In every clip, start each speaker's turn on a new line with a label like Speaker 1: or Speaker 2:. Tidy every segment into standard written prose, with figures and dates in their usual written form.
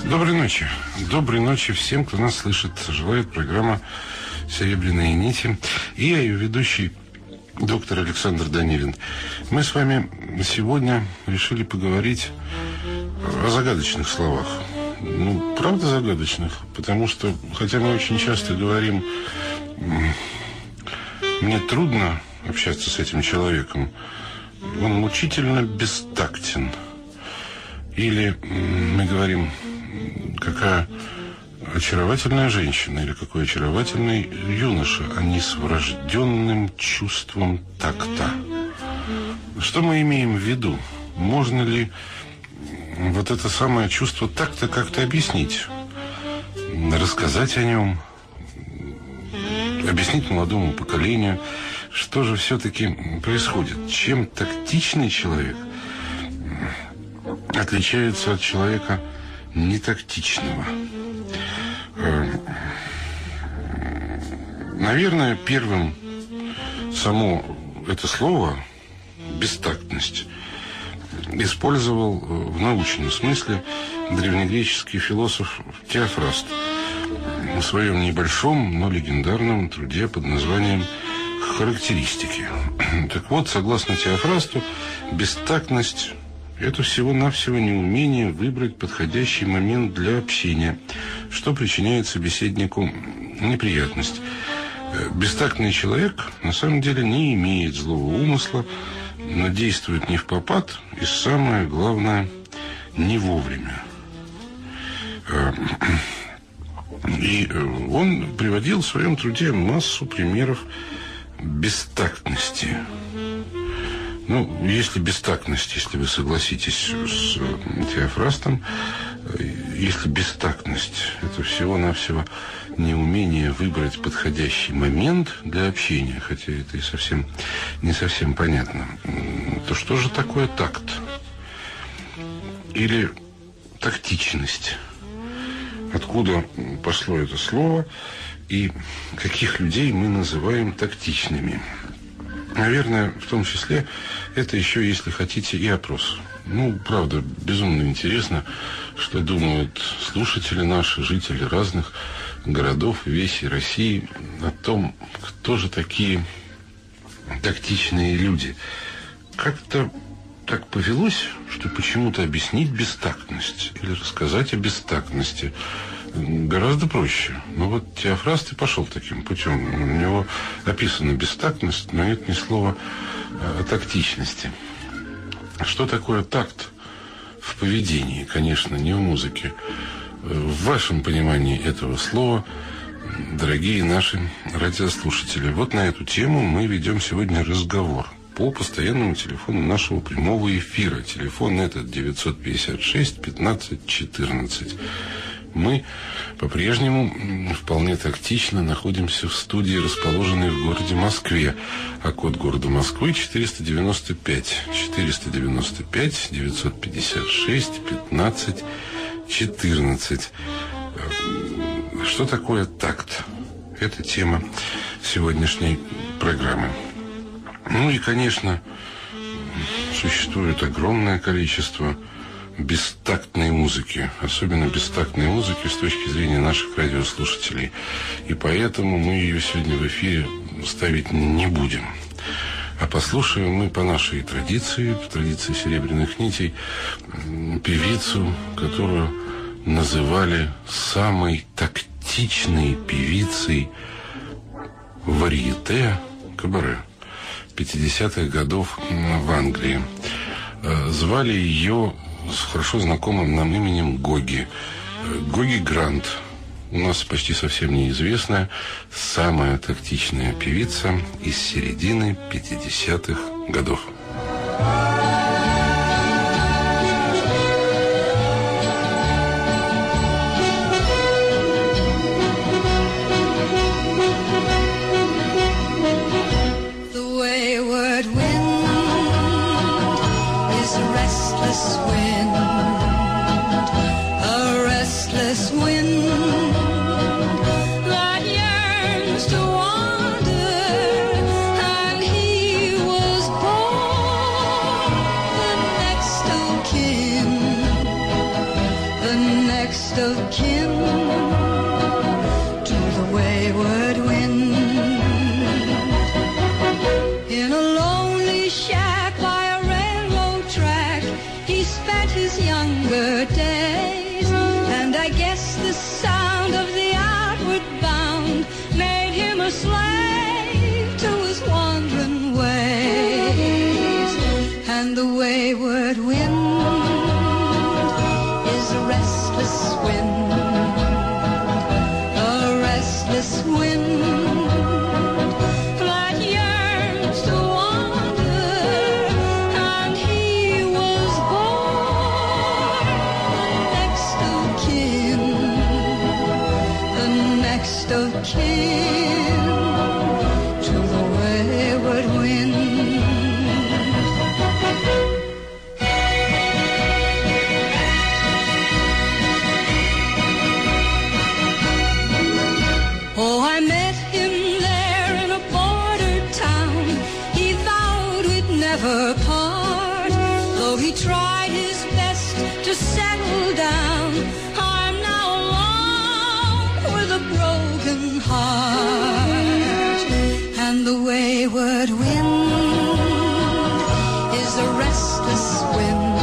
Speaker 1: Доброй ночи. Доброй ночи всем, кто нас слышит. Желает программа «Серебряные нити». И я ее ведущий, доктор Александр Данилин. Мы с вами сегодня решили поговорить о загадочных словах. Ну, правда загадочных, потому что, хотя мы очень часто говорим, мне трудно общаться с этим человеком, он мучительно бестактен. Или мы говорим, какая очаровательная женщина или какой очаровательный юноша, они с врожденным чувством такта. Что мы имеем в виду? Можно ли вот это самое чувство такта как-то объяснить? Рассказать о нем? Объяснить молодому поколению, что же все-таки происходит? Чем тактичный человек отличается от человека нетактичного? Наверное, первым само это слово «бестактность» использовал в научном смысле древнегреческий философ Теофраст в своем небольшом, но легендарном труде под названием «Характеристики». Так вот, согласно Теофрасту, бестактность – это всего-навсего неумение выбрать подходящий момент для общения, что причиняет собеседнику неприятность. Бестактный человек на самом деле не имеет злого умысла, но действует не впопад и, самое главное, не вовремя. И он приводил в своем труде массу примеров бестактности. Ну, если бестактность, если вы согласитесь с Теофрастом, если бестактность – это всего-навсего неумение выбрать подходящий момент для общения, хотя это и не совсем понятно, то что же такое такт? Или тактичность? Откуда пошло это слово и каких людей мы называем тактичными? Наверное, в том числе, это еще, если хотите, и опрос. Ну, правда, безумно интересно, что думают слушатели наши, жители разных городов и весей России о том, кто же такие тактичные люди. Как-то так повелось, что почему-то объяснить бестактность или рассказать о бестактности гораздо проще. Но вот Теофраст и пошел таким путем. У него описана бестактность, но нет ни слова о тактичности. Что такое такт в поведении? Конечно, не в музыке. В вашем понимании этого слова, дорогие наши радиослушатели, вот на эту тему мы ведем сегодня разговор по постоянному телефону нашего прямого эфира. Телефон этот 956 15 14. Мы по-прежнему вполне тактично находимся в студии, расположенной в городе Москве. А код города Москвы 495. 495 956 15 14. Что такое такт? Это тема сегодняшней программы. Ну и, конечно, существует огромное количество бестактной музыки, особенно бестактной музыки с точки зрения наших радиослушателей. И поэтому мы ее сегодня в эфире ставить не будем. А послушаем мы по нашей традиции, по традиции «Серебряных нитей», певицу, которую называли самой тактичной певицей варьете кабаре 50-х годов в Англии. Звали ее с хорошо знакомым нам именем Гоги. Гоги Грант. У нас почти совсем неизвестная, самая тактичная певица из середины 50-х годов.
Speaker 2: Wind that yearns to wander, and he was born next of kin to the wayward wind. In a lonely shack by a railroad track, he spent his younger days, and I guess the sound of the outward bound made him a slave to his wandering ways. And the wayward wind is a restless wind, a restless wind that yearns to wander, and he was born next of kin, the next of kin to the wayward wind. Oh, I met him there in a border town. He vowed we'd never part, though he tried his best to settle down. I'm now alone with a broken heart, and the wayward wind is a restless wind,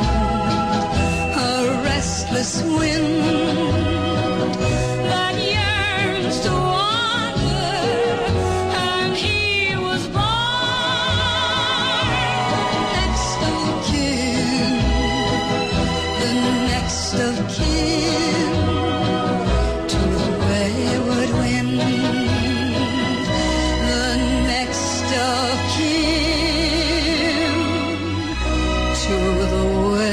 Speaker 2: a restless wind that yearns to wander, and he was born next of kin, the next of kin to the wayward wind, the next of kin to the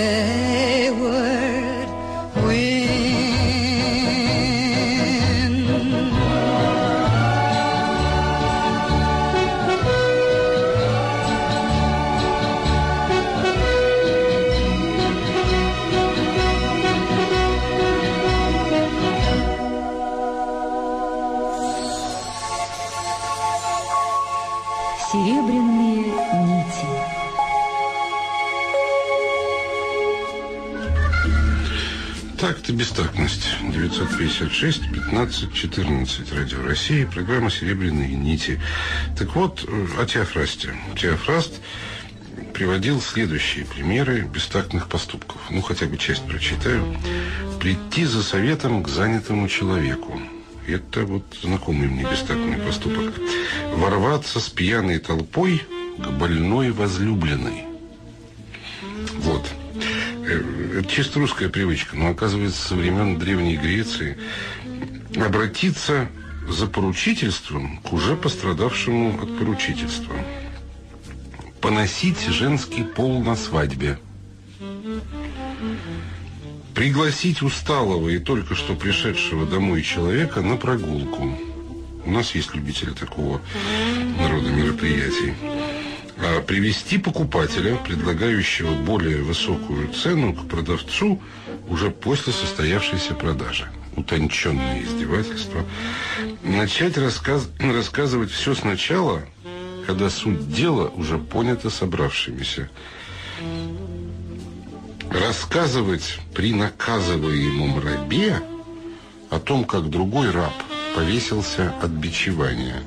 Speaker 2: wayward wind.
Speaker 3: Серебряные нити.
Speaker 1: Такт и бестактность. 956-15-14. Радио России. Программа «Серебряные нити». Так вот, о Теофрасте. Теофраст приводил следующие примеры бестактных поступков. Ну, хотя бы часть прочитаю. Прийти за советом к занятому человеку. Это вот знакомый мне бестактный поступок. Ворваться с пьяной толпой к больной возлюбленной. Вот. Это чисто русская привычка, но, оказывается, со времен Древней Греции обратиться за поручительством к уже пострадавшему от поручительства. Поносить женский пол на свадьбе. Пригласить усталого и только что пришедшего домой человека на прогулку. У нас есть любители такого рода мероприятий. А привести покупателя, предлагающего более высокую цену, к продавцу уже после состоявшейся продажи. Утонченное издевательство. Начать рассказывать все сначала, когда суть дела уже понята собравшимися. Рассказывать при наказываемом рабе о том, как другой раб повесился от бичевания.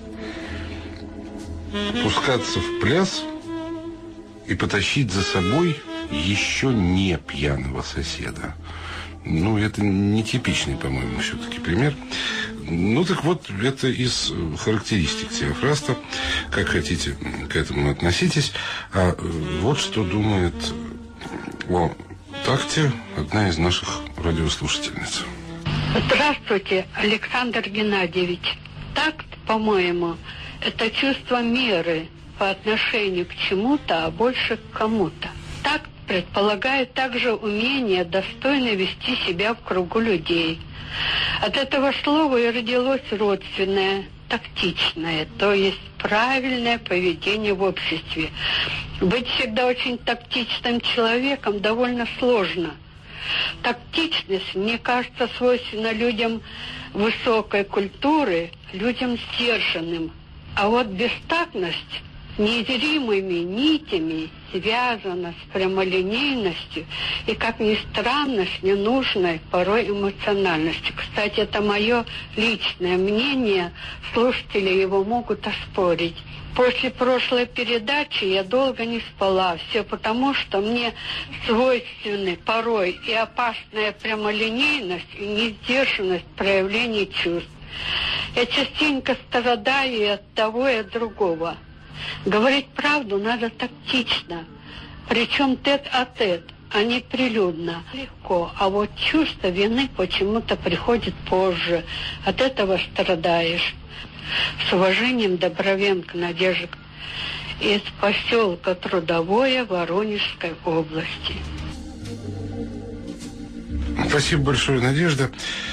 Speaker 1: Пускаться в пляс и потащить за собой еще не пьяного соседа. Ну, это нетипичный, по-моему, все-таки пример. Ну, так вот, это из характеристик Теофраста. Как хотите, к этому относитесь. А вот что думает о такте одна из наших радиослушательниц.
Speaker 4: Здравствуйте, Александр Геннадьевич. Такт, по-моему, это чувство меры по отношению к чему-то, а больше к кому-то. Такт предполагает также умение достойно вести себя в кругу людей. От этого слова и родилось родственное, тактичное, то есть правильное поведение в обществе. Быть всегда очень тактичным человеком довольно сложно. Тактичность, мне кажется, свойственна людям высокой культуры, людям сдержанным. А вот бестактность незримыми нитями связана с прямолинейностью и, как ни странно, с ненужной порой эмоциональностью. Кстати, это мое личное мнение, слушатели его могут оспорить. После прошлой передачи я долго не спала. Все потому, что мне свойственны порой и опасная прямолинейность, и несдержанность проявлений чувств. Я частенько страдаю и от того, и от другого. Говорить правду надо тактично, причем тет-а-тет, а не прилюдно. Легко, а вот чувство вины почему-то приходит позже. От этого страдаешь. С уважением, Добровенко Надежда из поселка Трудовое Воронежской области.
Speaker 1: Спасибо большое, Надежда.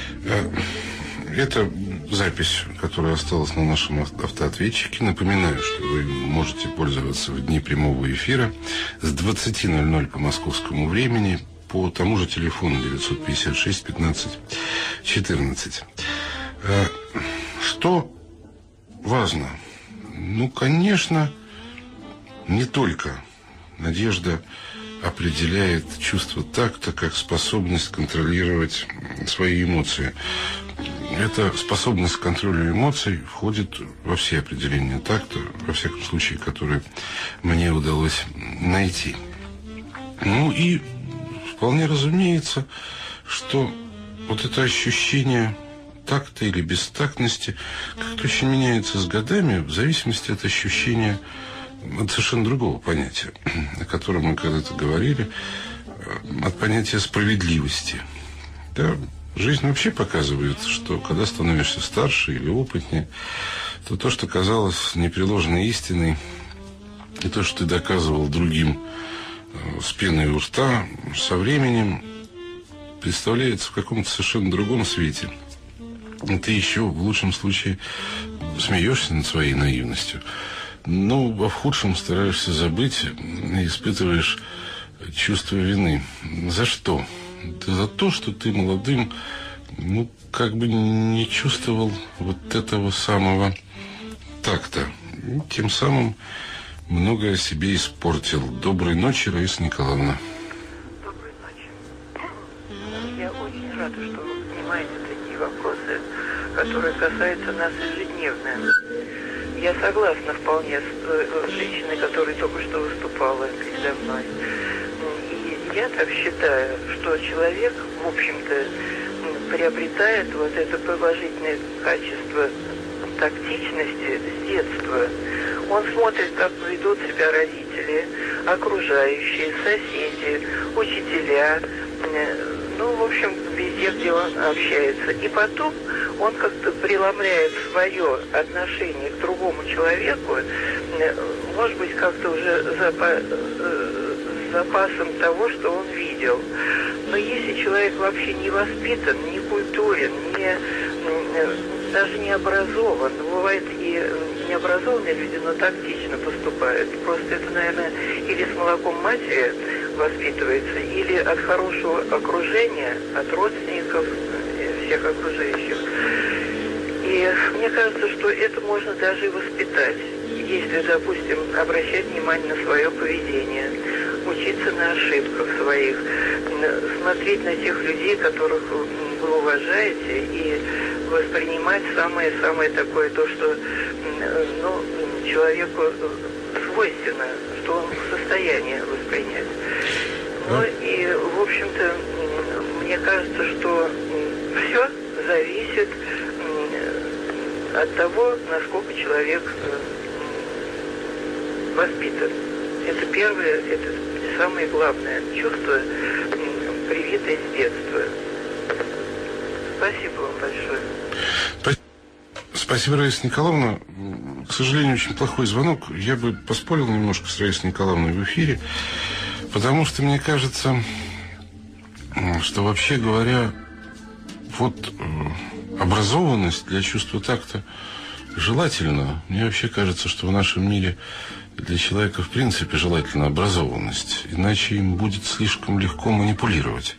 Speaker 1: Это запись, которая осталась на нашем автоответчике. Напоминаю, что вы можете пользоваться в дни прямого эфира с 20:00 по московскому времени по тому же телефону 956 15 14. Что важно? Ну, конечно, не только Надежда определяет чувство такта как способность контролировать свои эмоции. Эта способность к контролю эмоций входит во все определения такта, во всяком случае, которые мне удалось найти. Ну и вполне разумеется, что вот это ощущение такта или бестактности как-то очень меняется с годами в зависимости от ощущения от совершенно другого понятия, о котором мы когда-то говорили, от понятия справедливости. Да, жизнь вообще показывает, что когда становишься старше или опытнее, то то, что казалось непреложной истиной, и то, что ты доказывал другим с пеной у рта, со временем представляется в каком-то совершенно другом свете. И ты еще в лучшем случае смеешься над своей наивностью, но в худшем стараешься забыть и испытываешь чувство вины. За что? Да за то, что ты молодым, ну, как бы не чувствовал вот этого самого такта. И тем самым многое себе испортил. Доброй ночи, Раиса Николаевна.
Speaker 5: Доброй ночи. Я очень рада, что вы поднимаете такие вопросы, которые касаются нас ежедневно. Я согласна вполне с женщиной, которая только что выступала передо мной. И я так считаю, что человек, в общем-то, приобретает вот это положительное качество тактичности с детства. Он смотрит, как ведут себя родители, окружающие, соседи, учителя, ну, в общем, везде, где он общается. И потом он как-то преломляет свое отношение к другому человеку, может быть, как-то уже с запасом того, что он видел. Но если человек вообще не воспитан, не культурен, даже не образован, бывает и необразованные люди, но тактично поступают. Просто это, наверное, или с молоком матери воспитывается, или от хорошего окружения, от родственников, всех окружающих. И мне кажется, что это можно даже и воспитать, если, допустим, обращать внимание на свое поведение, учиться на ошибках своих, смотреть на тех людей, которых вы уважаете, и воспринимать самое такое, то, что человеку свойственно, что он в состоянии воспринять. Ну и, в общем-то, мне кажется, что все зависит от того, насколько человек воспитан. Это первое, это самое главное чувство, привитое с детства. Спасибо вам большое.
Speaker 1: Спасибо, Раиса Николаевна. К сожалению, очень плохой звонок. Я бы поспорил немножко с Раисой Николаевной в эфире, потому что мне кажется, что, вообще говоря, вот образованность для чувства такта желательно. Мне вообще кажется, что в нашем мире для человека в принципе желательна образованность, иначе им будет слишком легко манипулировать.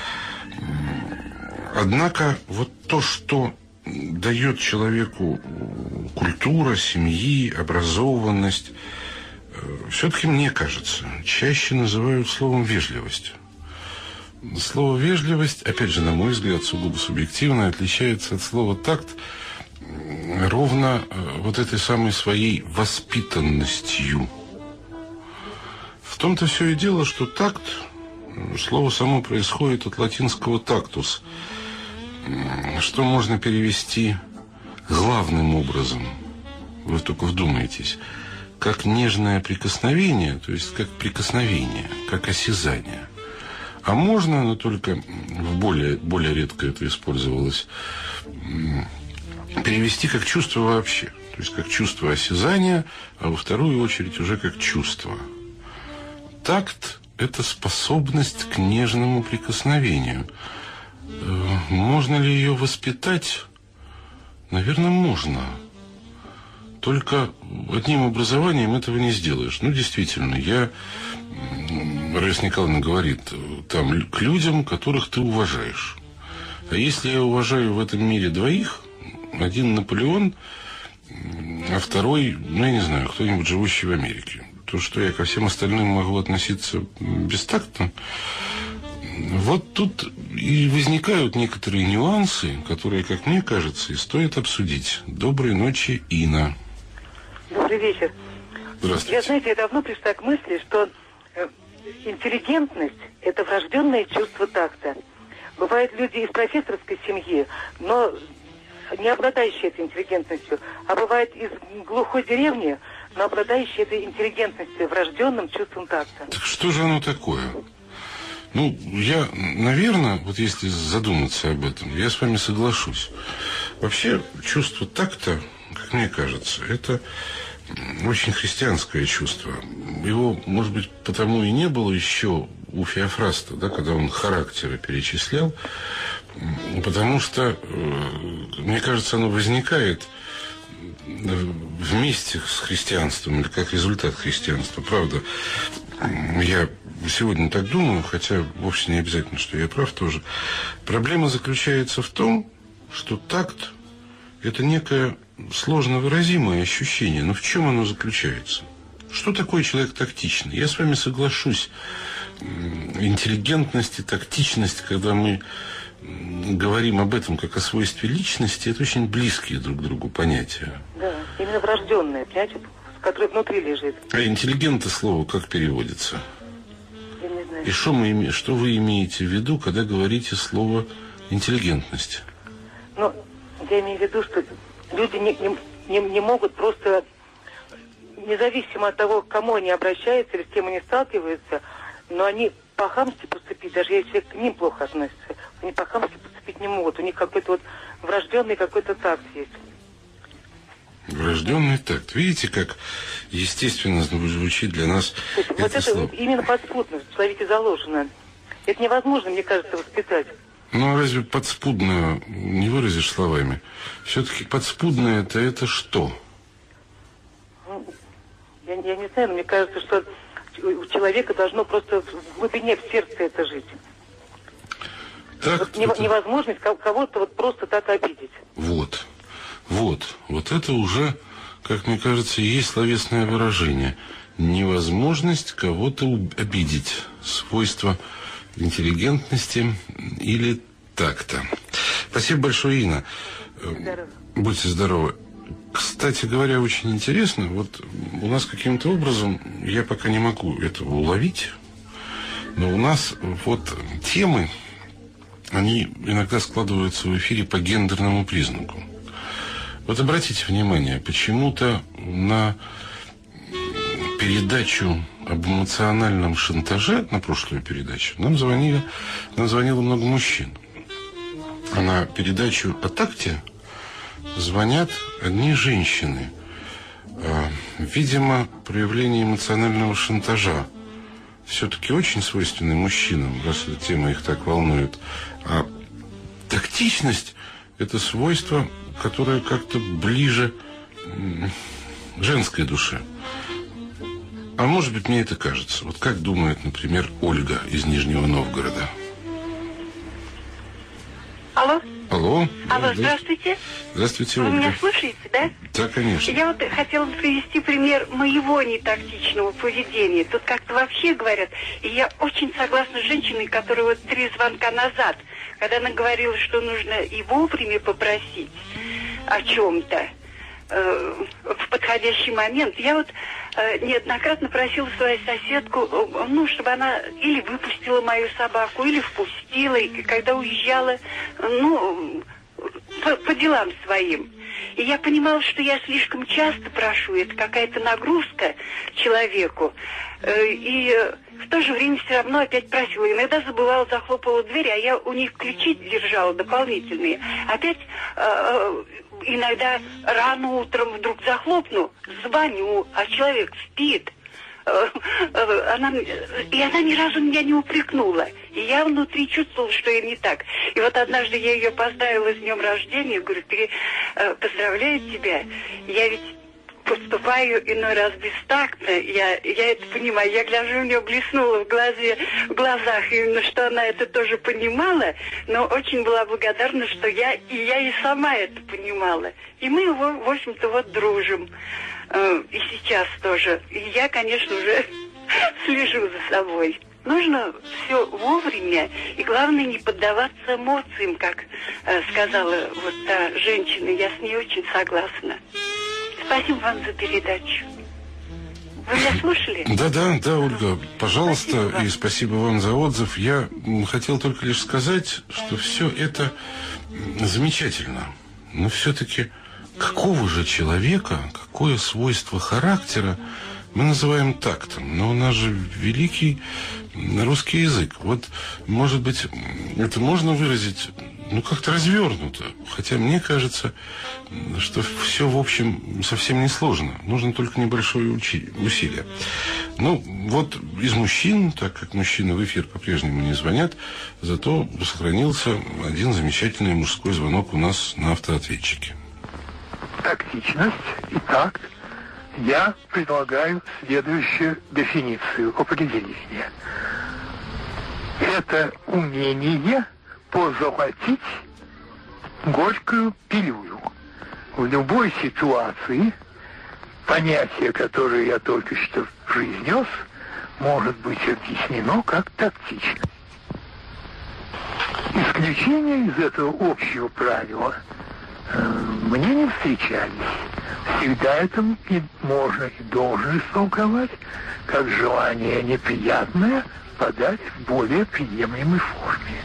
Speaker 1: Однако вот то, что дает человеку культура, семьи, образованность, все-таки, мне кажется, чаще называют словом «вежливость». Слово «вежливость», опять же, на мой взгляд, сугубо субъективно, отличается от слова «такт» ровно вот этой самой своей воспитанностью. В том-то все и дело, что такт, слово само происходит от латинского «тактус», что можно перевести главным образом, вы только вдумайтесь, как нежное прикосновение, то есть как прикосновение, как осязание. А можно, но только в более редко это использовалось, перевести как чувство вообще. То есть как чувство осязания, а во вторую очередь уже как чувство. Такт – это способность к нежному прикосновению. Можно ли ее воспитать? Наверное, можно. Только одним образованием этого не сделаешь. Ну, действительно, Раиса Николаевна говорит, там, к людям, которых ты уважаешь. А если я уважаю в этом мире двоих, один Наполеон, а второй, ну, я не знаю, кто-нибудь, живущий в Америке, то, что я ко всем остальным могу относиться бестактно, вот тут и возникают некоторые нюансы, которые, как мне кажется, и стоит обсудить. Доброй ночи, Инна.
Speaker 5: Добрый вечер.
Speaker 1: Здравствуйте.
Speaker 5: Я, знаете, я давно пришла к мысли, что интеллигентность – это врожденное чувство такта. Бывают люди из профессорской семьи, но не обладающие этой интеллигентностью, а бывают из глухой деревни, но обладающие этой интеллигентностью, врожденным чувством такта.
Speaker 1: Так что же оно такое? Ну, я, наверное, вот если задуматься об этом, я с вами соглашусь. Вообще, чувство такта, как мне кажется, это очень христианское чувство. Его, может быть, потому и не было еще у Феофраста, да, когда он характеры перечислял, потому что, мне кажется, оно возникает вместе с христианством или как результат христианства. Правда, я сегодня так думаю, хотя вовсе не обязательно, что я прав тоже. Проблема заключается в том, что такт – это некое сложно выразимое ощущение. Но в чем оно заключается? Что такое человек тактичный? Я с вами соглашусь. Интеллигентность и тактичность, когда мы говорим об этом как о свойстве личности, это очень близкие друг к другу понятия.
Speaker 5: Да, именно врожденное, понимаете, которое внутри лежит.
Speaker 1: А интеллигент слово как переводится?
Speaker 5: Я не знаю.
Speaker 1: И что вы имеете в виду, когда говорите слово интеллигентность?
Speaker 5: Ну, я имею в виду, что люди не могут просто, независимо от того, к кому они обращаются или с кем они сталкиваются, но они по-хамски поступить, даже если к ним плохо относятся, они по-хамски поступить не могут. У них какой-то вот врожденный какой-то такт есть.
Speaker 1: Врожденный такт. Видите, как естественно звучит для нас это
Speaker 5: вот это
Speaker 1: слово.
Speaker 5: Именно подспудно в человеке заложено. Это невозможно, мне кажется, воспитать.
Speaker 1: Ну, а разве подспудно не выразишь словами? Все-таки подспудное это что?
Speaker 5: Я не знаю, но мне кажется, что у человека должно просто в глубине, в сердце это жить.
Speaker 1: Так,
Speaker 5: вот невозможность кого-то вот просто так обидеть.
Speaker 1: Вот это уже, как мне кажется, и есть словесное выражение. Невозможность кого-то обидеть. Свойство интеллигентности или такта. Спасибо большое, Инна.
Speaker 5: Здорово.
Speaker 1: Будьте здоровы. Кстати говоря, очень интересно, вот у нас каким-то образом, я пока не могу этого уловить, но у нас вот темы, они иногда складываются в эфире по гендерному признаку. Вот обратите внимание, почему-то на передачу об эмоциональном шантаже, на прошлую передачу, нам звонило много мужчин. А на передачу о такте звонят одни женщины. Видимо, проявление эмоционального шантажа все-таки очень свойственны мужчинам, раз эта тема их так волнует. А тактичность – это свойство, которое как-то ближе женской душе. А может быть, мне это кажется. Вот как думает, например, Ольга из Нижнего Новгорода.
Speaker 5: Алло?
Speaker 1: Алло.
Speaker 5: Алло, здравствуйте.
Speaker 1: Здравствуйте,
Speaker 5: Вы
Speaker 1: Ольга.
Speaker 5: меня слушаете, да?
Speaker 1: Да, конечно.
Speaker 5: Я вот хотела привести пример моего нетактичного поведения. Тут как-то вообще говорят, и я очень согласна с женщиной, которая вот 3 звонка назад, когда она говорила, что нужно и вовремя попросить о чем-то, в подходящий момент. Я вот неоднократно просила свою соседку, ну, чтобы она или выпустила мою собаку, или впустила, и когда уезжала, ну, по делам своим. И я понимала, что я слишком часто прошу, это какая-то нагрузка человеку. И в то же время все равно опять просила. Иногда забывала, захлопывала дверь, а я у них ключи держала дополнительные. Опять иногда рано утром вдруг захлопну, звоню, а человек спит. Она ни разу меня не упрекнула. И я внутри чувствовала, что я не так. И вот однажды я ее поздравила с днем рождения. Говорю, поздравляю тебя. Я ведь поступаю иной раз бестактно. Я это понимаю. Я гляжу, у нее блеснуло в глазах, именно что она это тоже понимала. Но очень была благодарна, что я и сама это понимала. И мы, в общем-то, вот дружим. И сейчас тоже. И я, конечно, уже слежу за собой. Нужно все вовремя, и главное не поддаваться эмоциям, как сказала вот та женщина. Я с ней очень согласна. Спасибо вам за передачу. Вы меня слушали?
Speaker 1: Да, Ольга, пожалуйста,
Speaker 5: Спасибо вам.
Speaker 1: и спасибо вам за отзыв. Я хотел только лишь сказать, что все это замечательно, но все-таки какого же человека, какое свойство характера мы называем тактом? Но у нас же великий русский язык. Вот, может быть, это можно выразить, ну, как-то развернуто. Хотя мне кажется, что все, в общем, совсем не сложно. Нужно только небольшое усилие. Ну, вот из мужчин, так как мужчины в эфир по-прежнему не звонят, зато сохранился один замечательный мужской звонок у нас на автоответчике.
Speaker 6: Тактичность и такт я предлагаю следующую дефиницию, определения. Это умение позолотить горькую пилюлю. В любой ситуации понятие, которое я только что произнес, может быть объяснено как тактично. Исключения из этого общего правила мне не встречались. Всегда это и можно и должен истолковать как желание неприятное подать в более приемлемой форме.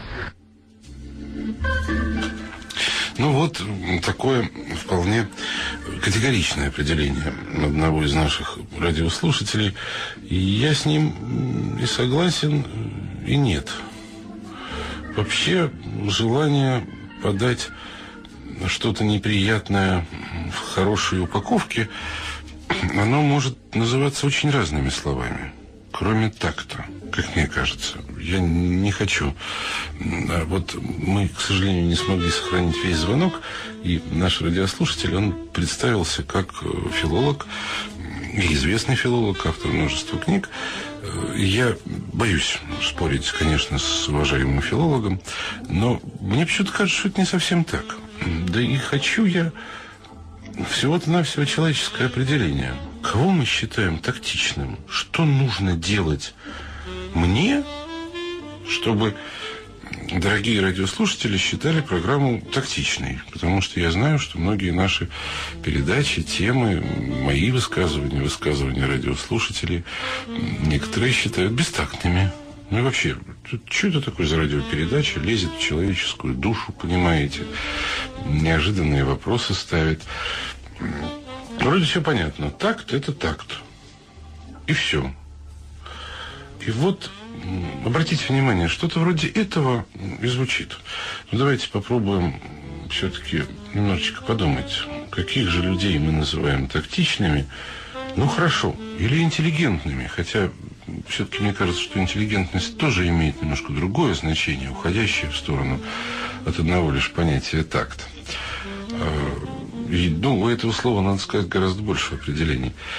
Speaker 1: Ну вот такое вполне категоричное определение одного из наших радиослушателей. И я с ним и согласен, и нет. Вообще желание подать что-то неприятное в хорошей упаковке, оно может называться очень разными словами, кроме такта, как мне кажется. Я не хочу. Вот мы, к сожалению, не смогли сохранить весь звонок, и наш радиослушатель, он представился как филолог, и известный филолог, автор множества книг. Я боюсь спорить, конечно, с уважаемым филологом, но мне почему-то кажется, что это не совсем так. Да и хочу я всего-то навсего человеческое определение. Кого мы считаем тактичным? Что нужно делать мне, чтобы дорогие радиослушатели считали программу тактичной? Потому что я знаю, что многие наши передачи, темы, мои высказывания радиослушателей, некоторые считают бестактными. Ну и вообще, что это такое за радиопередача? Лезет в человеческую душу, понимаете? Неожиданные вопросы ставит. Вроде все понятно. Такт – это такт. И все. И вот, обратите внимание, что-то вроде этого и звучит. Ну, давайте попробуем все-таки немножечко подумать, каких же людей мы называем тактичными. Ну, хорошо. Или интеллигентными. Хотя, все-таки мне кажется, что интеллигентность тоже имеет немножко другое значение, уходящее в сторону от одного лишь понятия такт. И, ну, у этого слова, надо сказать, гораздо больше определений.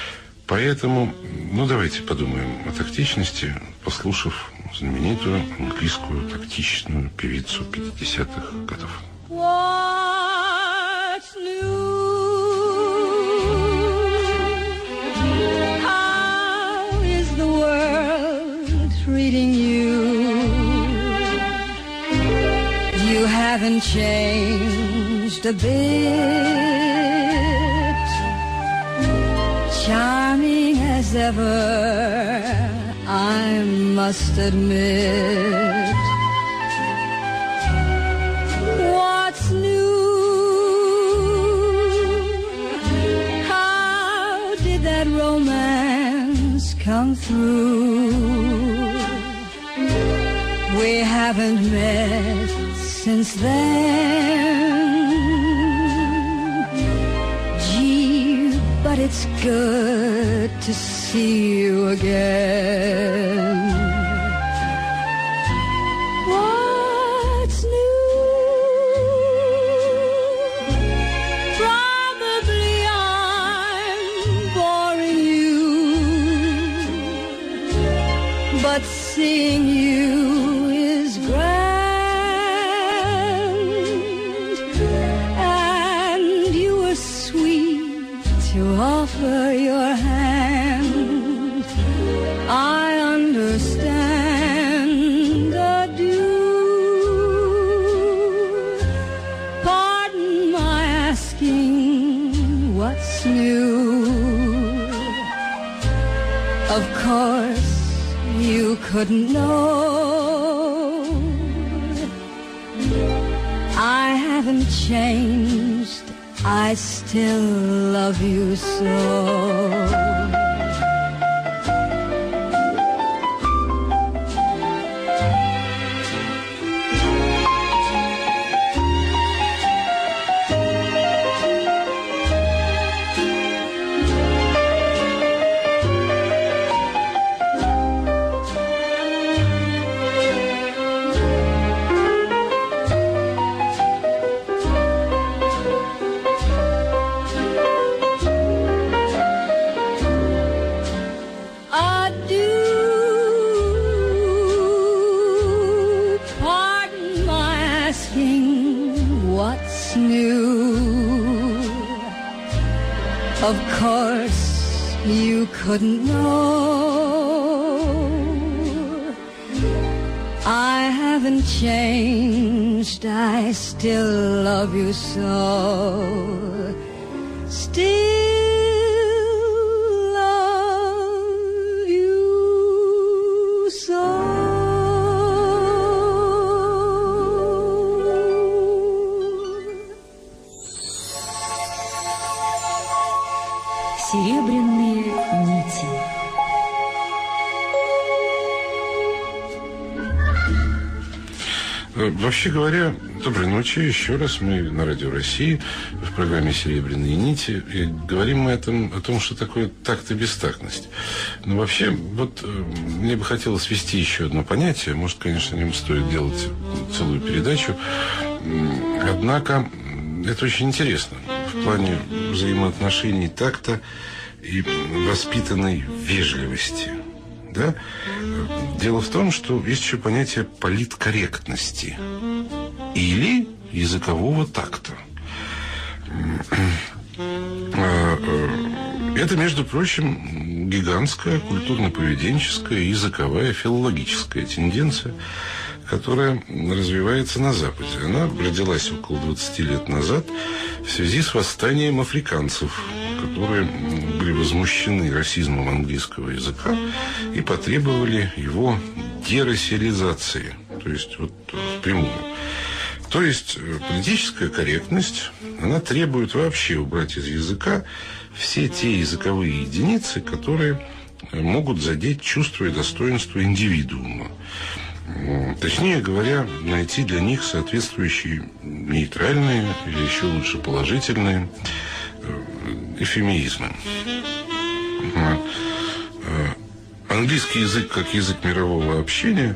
Speaker 1: Поэтому, давайте подумаем о тактичности, послушав знаменитую английскую тактичную певицу 50-х годов.
Speaker 2: What's new? How is the world treating you? You haven't changed a bit. Charming as ever, I must admit. What's new? How did that romance come through? We haven't met since then. Gee, but it's good to see you again. What's new? Probably I'm boring you, but seeing you is grand, and you were sweet to offer your hand. I understand, adieu. Pardon my asking what's new. Of course you couldn't know. I haven't changed, I still love you so. Of course you couldn't know. I haven't changed, I still love you so. Still love you so.
Speaker 3: Серебряные нити.
Speaker 1: Вообще говоря, доброй ночи. Еще раз мы на Радио России в программе «Серебряные нити». И говорим мы о том, что такое такт и бестактность. Но вообще, мне бы хотелось ввести еще одно понятие. Может, конечно, о нем стоит делать целую передачу. Однако, это очень интересно в плане взаимоотношений такта и воспитанной вежливости. Да? Дело в том, что есть еще понятие политкорректности или языкового такта. Это, между прочим, гигантская культурно-поведенческая, языковая, филологическая тенденция, которая развивается на Западе. Она родилась около 20 лет назад в связи с восстанием африканцев, которые были возмущены расизмом английского языка и потребовали его дерассиализации, то есть впрямую. То есть политическая корректность, она требует вообще убрать из языка все те языковые единицы, которые могут задеть чувство и достоинство индивидуума. Точнее говоря, найти для них соответствующие нейтральные или еще лучше положительные эвфемизмы. Английский язык как язык мирового общения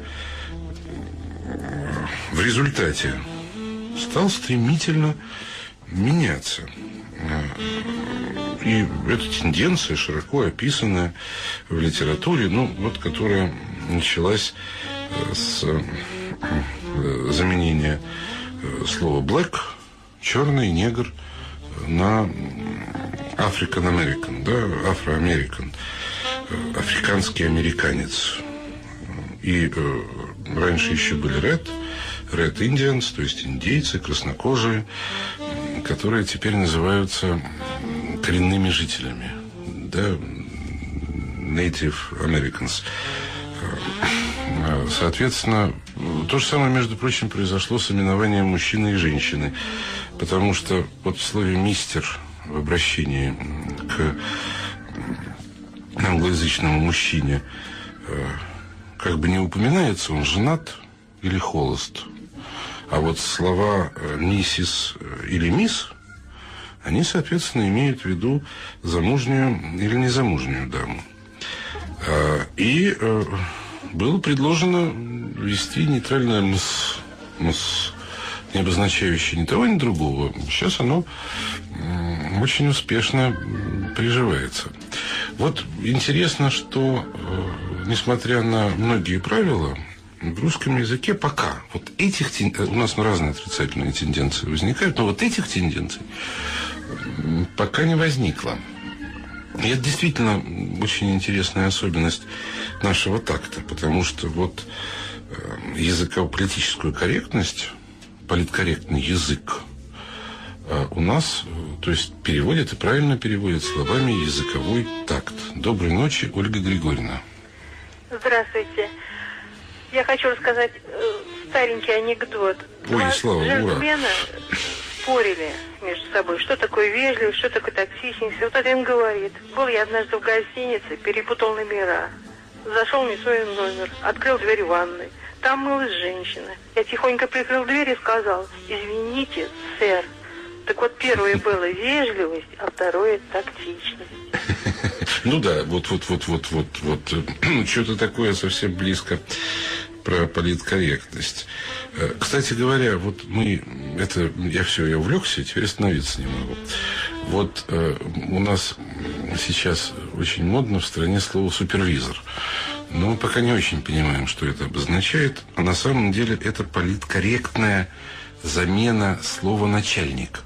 Speaker 1: в результате стал стремительно меняться. И эта тенденция, широко описанная в литературе, которая началась с заменения слова black, черный, негр, на African American, да, афроамерикан, африканский американец. И раньше еще были Red Indians, то есть индейцы, краснокожие, которые теперь называются коренными жителями, да, Native Americans. Соответственно, то же самое, между прочим, произошло с именованием мужчины и женщины, потому что вот в слове «мистер» в обращении к англоязычному мужчине как бы не упоминается, он женат или холост. А вот слова «миссис» или «мисс», они, соответственно, имеют в виду замужнюю или незамужнюю даму. И было предложено ввести нейтральное «мс», не обозначающее ни того, ни другого. Сейчас оно очень успешно приживается. Вот интересно, что, несмотря на многие правила, в русском языке пока вот этих у нас разные отрицательные тенденции возникают, но вот этих тенденций пока не возникло. И это действительно очень интересная особенность нашего такта, потому что вот языково-политическую корректность, политкорректный язык у нас, то есть переводит и правильно переводит словами языковой такт. Доброй ночи, Ольга Григорьевна.
Speaker 7: Здравствуйте. Я хочу рассказать старенький анекдот.
Speaker 1: Ой, слава, ура.
Speaker 7: Джентльмены спорили между собой, что такое вежливость, что такое тактичность. Вот один говорит: был я однажды в гостинице, перепутал номера. Зашел не в свой номер, открыл дверь ванной. Там мылась женщина. Я тихонько прикрыл дверь и сказал: извините, сэр. Так вот, первое было вежливость, а второе тактичность.
Speaker 1: Ну да, вот что-то такое совсем близко про политкорректность. Кстати говоря, вот я увлекся, теперь остановиться не могу. Вот у нас сейчас очень модно в стране слово супервизор. Но мы пока не очень понимаем, что это обозначает. А на самом деле это политкорректная замена слова начальник.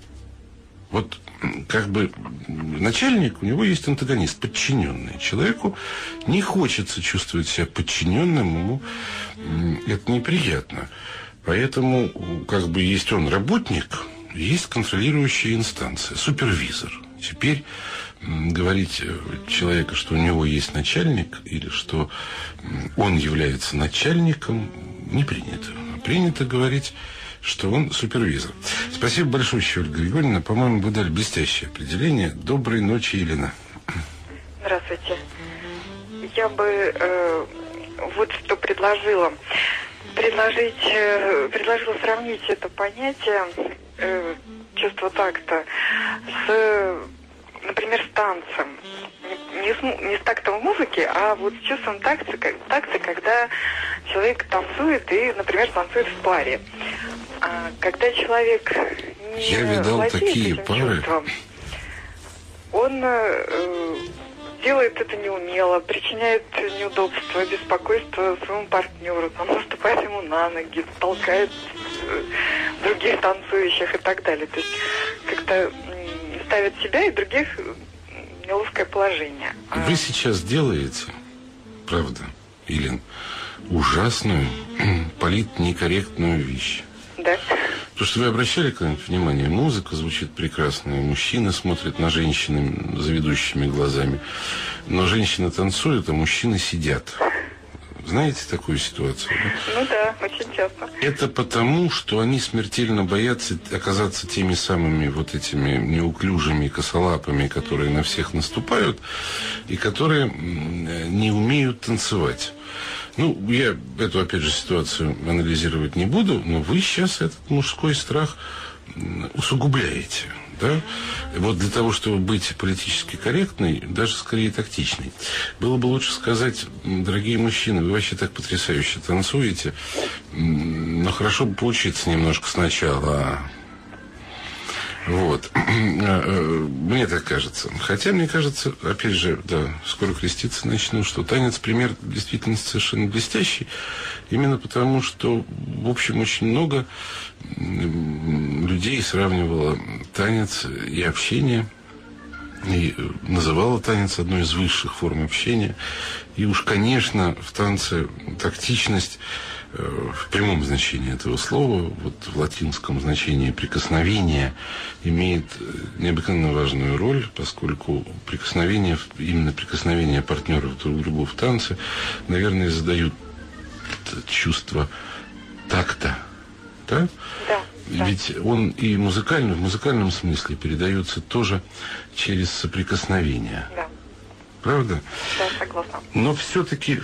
Speaker 1: Вот как бы начальник, у него есть антагонист, подчиненный. Человеку не хочется чувствовать себя подчиненным, ему это неприятно. Поэтому как бы есть он работник, есть контролирующая инстанция, супервизор. Теперь говорить человеку, что у него есть начальник или что он является начальником, не принято. Принято говорить, что он супервизор. Спасибо большое, Ольга Григорьевна. По-моему, вы дали блестящее определение. Доброй ночи, Елена.
Speaker 8: Здравствуйте. Я бы вот что предложила. Предложила сравнить это понятие чувства такта с, например, с танцем. Не с тактом музыки, а вот с чувством такта, когда человек танцует и, например, танцует в паре. А когда человек не владеет этим чувством, он делает это неумело, причиняет неудобства, беспокойство своему партнеру, он наступает ему на ноги, толкает других танцующих и так далее. То есть как-то ставит себя и других в неловкое положение.
Speaker 1: Вы сейчас делаете, правда, Елена, ужасную политнекорректную вещь.
Speaker 8: Да.
Speaker 1: Потому что вы обращали когда-нибудь внимание, музыка звучит прекрасно, мужчины смотрят на женщины заведущими глазами, но женщины танцуют, а мужчины сидят. Знаете такую ситуацию? Да?
Speaker 8: Ну да, очень часто.
Speaker 1: Это потому, что они смертельно боятся оказаться теми самыми вот этими неуклюжими косолапами, которые на всех наступают и которые не умеют танцевать. Ну, я эту, опять же, ситуацию анализировать не буду, но вы сейчас этот мужской страх усугубляете, да? Вот для того, чтобы быть политически корректной, даже скорее тактичной, было бы лучше сказать: дорогие мужчины, вы вообще так потрясающе танцуете, но хорошо бы поучиться немножко сначала. Вот. Мне так кажется. Хотя, мне кажется, опять же, да, скоро креститься начну, что танец пример действительно совершенно блестящий. Именно потому, что, в общем, очень много людей сравнивало танец и общение, и называла танец одной из высших форм общения. И уж, конечно, в танце тактичность в прямом значении этого слова, вот в латинском значении прикосновение, имеет необыкновенно важную роль, поскольку прикосновение, именно прикосновение партнеров друг к другу в танце, наверное, задают чувство такта. Да? Да. Ведь он и в музыкальном смысле передается тоже через соприкосновение. Да. Правда?
Speaker 8: Да, согласна.
Speaker 1: Но все-таки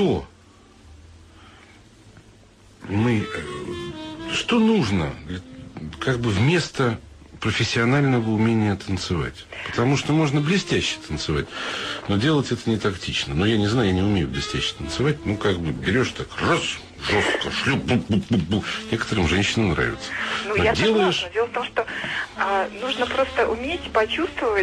Speaker 1: что нужно как бы вместо профессионального умения танцевать? Потому что можно блестяще танцевать, но делать это не тактично. Но я не знаю, я не умею блестяще танцевать. Ну, как бы берешь так, раз, жестко, шлюп, бу-бу-бу-бу. Некоторым женщинам нравится.
Speaker 8: Ну, я согласна. Дело в том, что нужно просто уметь почувствовать,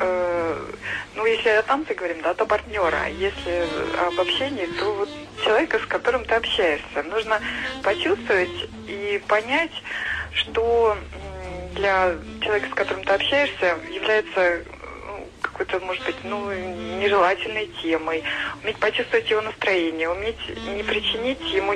Speaker 8: если о танце говорим, да, то партнера. Если об общении, то вот человека, с которым ты общаешься. Нужно почувствовать и понять, что для человека, с которым ты общаешься, является какой-то, может быть, нежелательной темой. Уметь почувствовать его настроение, уметь не причинить ему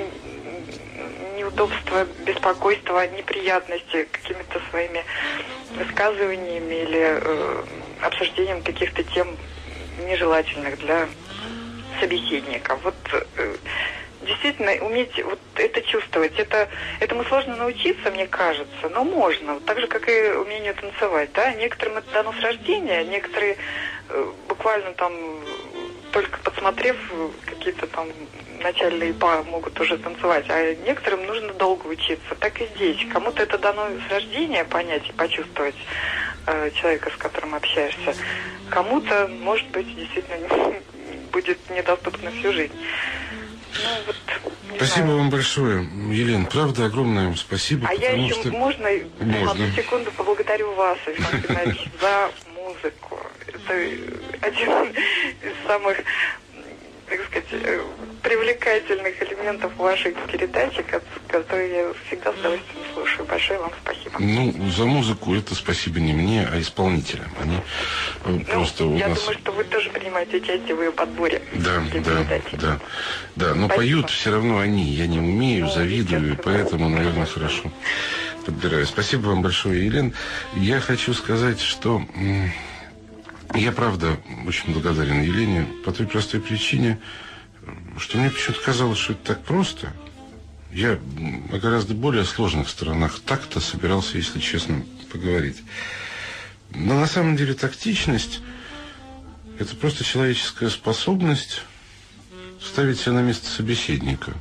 Speaker 8: неудобства, беспокойства, неприятности какими-то своими высказываниями или обсуждением каких-то тем нежелательных для собеседника. Вот действительно уметь вот это чувствовать, этому сложно научиться, мне кажется, но можно, вот так же, как и умению танцевать, да, некоторым это дано с рождения, некоторые буквально там, только подсмотрев какие-то там начальные па, могут уже танцевать, а некоторым нужно долго учиться, так и здесь, кому-то это дано с рождения понять и почувствовать человека, с которым общаешься, кому-то, может быть, действительно будет недоступно всю жизнь.
Speaker 1: Спасибо вам большое, Елена. Правда, огромное вам спасибо.
Speaker 8: Я еще, можно одну секунду поблагодарю вас, Александр Геннадьевич, за музыку. Это один из самых, так сказать, привлекательных элементов вашей передачи, которые я всегда с удовольствием слушаю. Большое вам спасибо.
Speaker 1: За музыку это спасибо не мне, а исполнителям. Они просто у нас...
Speaker 8: Я думаю, что вы тоже принимаете участие в ее подборе.
Speaker 1: Да. Но спасибо. Поют все равно они. Я не умею, завидую, поэтому, наверное, хорошо подбираю. Спасибо вам большое, Елена. Я хочу сказать, что я, правда, очень благодарен Елене по той простой причине, что мне почему-то казалось, что это так просто. Я о гораздо более сложных сторонах такта собирался, если честно, поговорить. Но на самом деле тактичность – это просто человеческая способность ставить себя на место собеседника.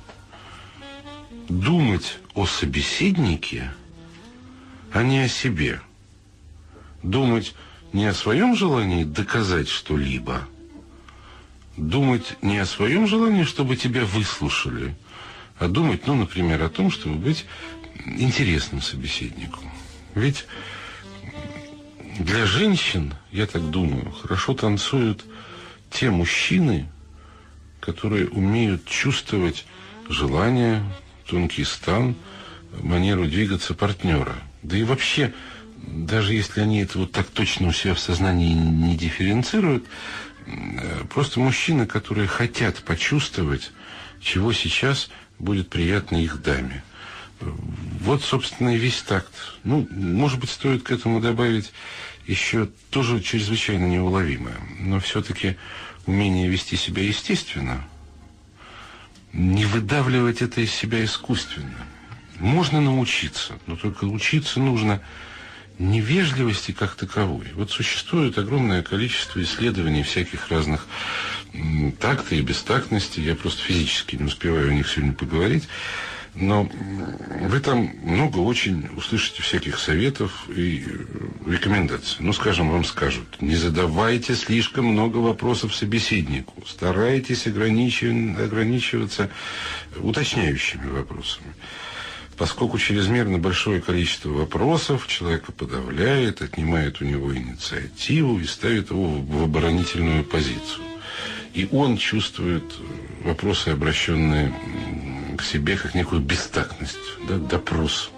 Speaker 1: Думать о собеседнике, а не о себе. Думать не о своем желании доказать что-либо. Думать не о своем желании, чтобы тебя выслушали, а думать, например, о том, чтобы быть интересным собеседнику. Ведь для женщин, я так думаю, хорошо танцуют те мужчины, которые умеют чувствовать желание, тонкий стан, манеру двигаться партнера. Да и вообще, даже если они это вот так точно у себя в сознании не дифференцируют, просто мужчины, которые хотят почувствовать, чего сейчас будет приятно их даме. Вот, собственно, и весь такт. Может быть, стоит к этому добавить еще тоже чрезвычайно неуловимое. Но все-таки умение вести себя естественно, не выдавливать это из себя искусственно. Можно научиться, но только учиться нужно невежливости как таковой. Вот существует огромное количество исследований всяких разных такта и бестактности. Я просто физически не успеваю о них сегодня поговорить. Но вы там много очень услышите всяких советов и рекомендаций. Скажем, вам скажут: не задавайте слишком много вопросов собеседнику. Старайтесь ограничиваться уточняющими вопросами. поскольку чрезмерно большое количество вопросов человека подавляет, отнимает у него инициативу и ставит его в оборонительную позицию. И он чувствует вопросы, обращенные к себе, как некую бестактность, да, допрос.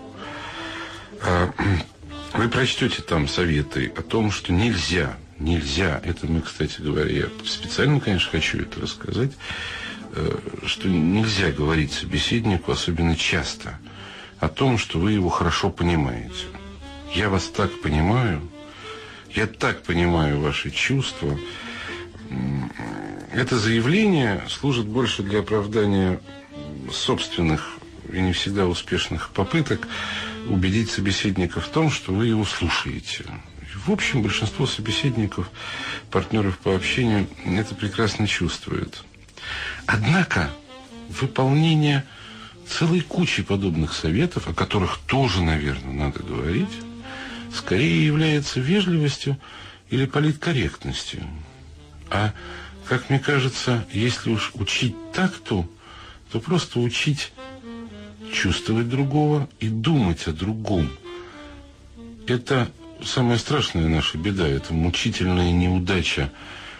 Speaker 1: Вы прочтете там советы о том, что нельзя, это мы, кстати говоря, я специально, конечно, хочу это рассказать, что нельзя говорить собеседнику, особенно часто, о том, что вы его хорошо понимаете. Я вас так понимаю, я так понимаю ваши чувства. Это заявление служит больше для оправдания собственных и не всегда успешных попыток убедить собеседника в том, что вы его слушаете. В общем, большинство собеседников, партнеров по общению это прекрасно чувствуют. Однако выполнение целой кучи подобных советов, о которых тоже, наверное, надо говорить, скорее является вежливостью или политкорректностью. А, как мне кажется, если уж учить такту, то просто учить чувствовать другого и думать о другом. Это самая страшная наша беда, это мучительная неудача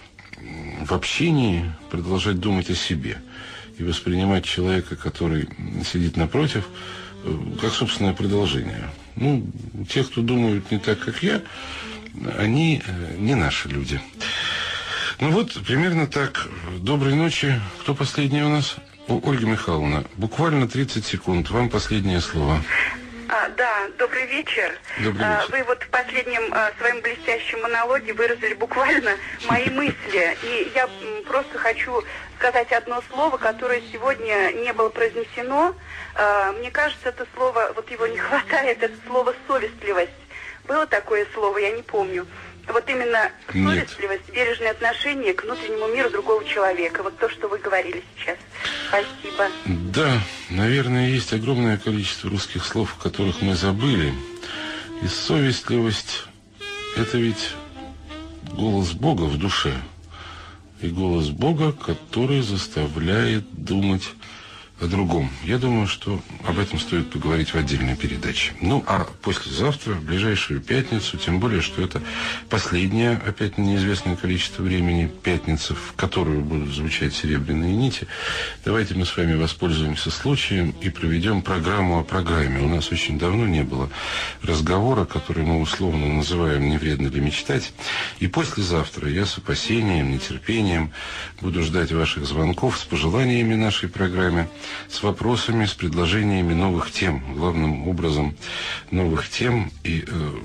Speaker 1: в общении продолжать думать о себе и воспринимать человека, который сидит напротив, как собственное продолжение. Ну, те, кто думают не так, как я, они не наши люди. Ну вот, примерно так. Доброй ночи. Кто последний у нас? Ольга Михайловна, буквально 30 секунд. Вам последнее слово.
Speaker 8: Да, добрый вечер.
Speaker 1: Добрый вечер.
Speaker 8: Вы вот в последнем своем блестящем монологе выразили буквально мои мысли. И я просто хочу сказать одно слово, которое сегодня не было произнесено. Мне кажется, это слово, вот его не хватает, это слово «совестливость». Было такое слово, я не помню. Вот именно совестливость, бережное отношение к внутреннему миру другого человека. Вот то, что вы говорили сейчас. Спасибо.
Speaker 1: Да, наверное, есть огромное количество русских слов, которых мы забыли. И совестливость – это ведь голос Бога в душе. И голос Бога, который заставляет думать о другом. Я думаю, что об этом стоит поговорить в отдельной передаче. Ну, а послезавтра, в ближайшую пятницу, тем более, что это последняя, опять на неизвестное количество времени, пятница, в которую будут звучать серебряные нити, давайте мы с вами воспользуемся случаем и проведем программу о программе. У нас очень давно не было разговора, который мы условно называем «Не вредно ли мечтать?». И послезавтра я с опасением, нетерпением буду ждать ваших звонков с пожеланиями нашей программе, с вопросами, с предложениями новых тем, главным образом новых тем и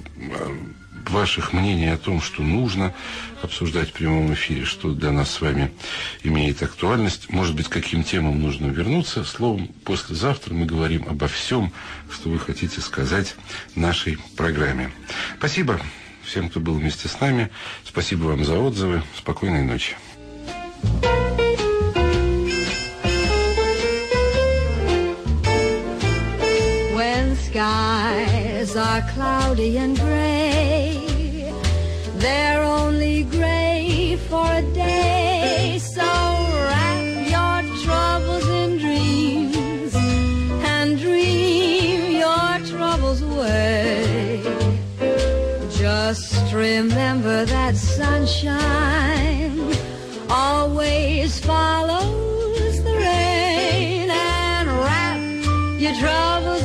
Speaker 1: ваших мнений о том, что нужно обсуждать в прямом эфире, что для нас с вами имеет актуальность, может быть, каким темам нужно вернуться. Словом, послезавтра мы говорим обо всем, что вы хотите сказать нашей программе. Спасибо всем, кто был вместе с нами. Спасибо вам за отзывы. Спокойной ночи.
Speaker 2: Skies are cloudy and gray. They're only gray for a day. So wrap your troubles in dreams and dream your troubles away. Just remember that sunshine always follows the rain, and wrap your troubles